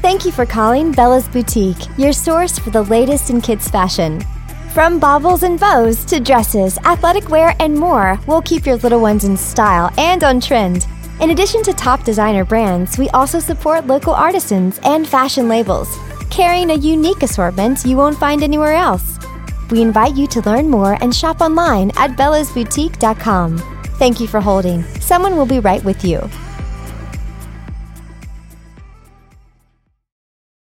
Thank you for calling Bella's Boutique, your source for the latest in kids' fashion. From baubles and bows to dresses, athletic wear, and more, we'll keep your little ones in style and on trend. In addition to top designer brands, we also support local artisans and fashion labels, carrying a unique assortment you won't find anywhere else. We invite you to learn more and shop online at bellasboutique.com. Thank you for holding. Someone will be right with you.